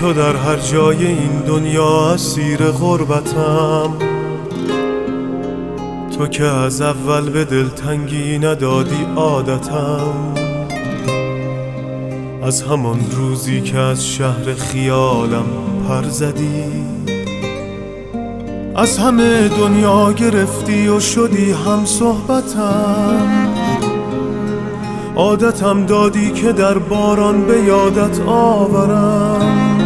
تو در هر جای این دنیا اسیر غربتم. تو که از اول به دلتنگی ندادی عادتم. از همان روزی که از شهر خیالم پر زدی، از همه دنیا گرفتی و شدی هم صحبتم. عادتم دادی که در باران به یادت آورم.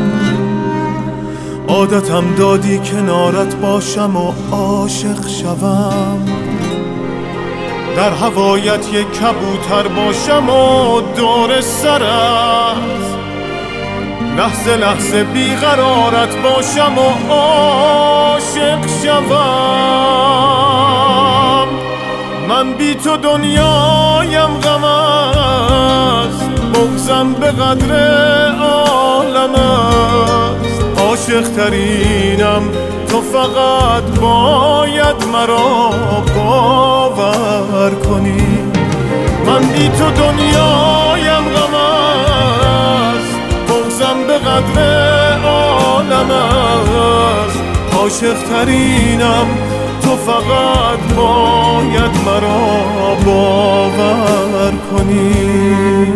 عادتم دادی کنارت باشم و عاشق شوم. در هوایت یک کبوتر باشم و دور سرت لحظه لحظه بیقرارت باشم و عاشق شوم. من بی تو دنیایم غم است، بغضم به قدر عالم است. عاشق ترینم تو فقط باید مرا باور کنی. من بی تو دنیایم غم است، بغضم به قدر عالم است. عاشق ترینم تو فقط باید مرا باور کنی.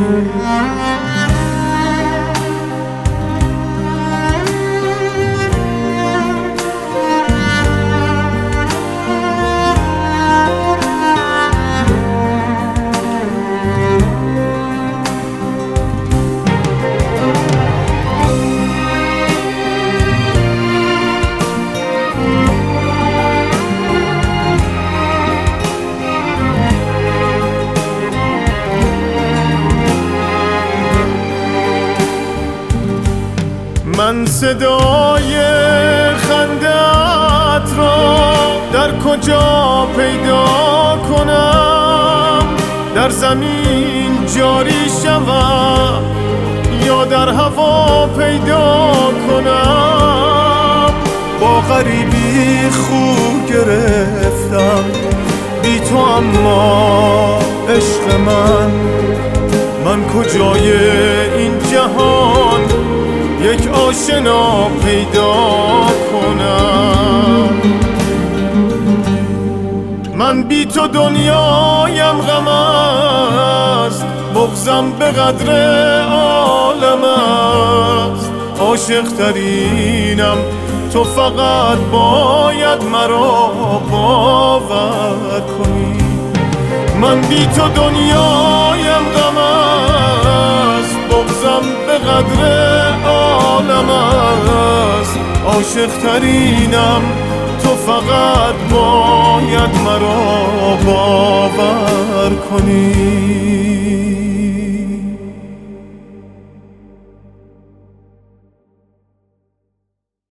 من صدای خنده‌ات را در کجا پیدا کنم؟ در زمین جاری شوم یا در هوا پیدا کنم؟ با غریبی خو گرفتم بی تو، اما عشق من کجای این جهان یک آشنا پیدا کنم؟ من بی تو دنیایم غم است، بغضم به قدر عالم است. عاشق ترینم تو فقط باید مرا باور کنی. من بی تو دنیایم غم است، بغضم به قدر عالم است. عاشق ترینم تو فقط باید مرا باور کنی.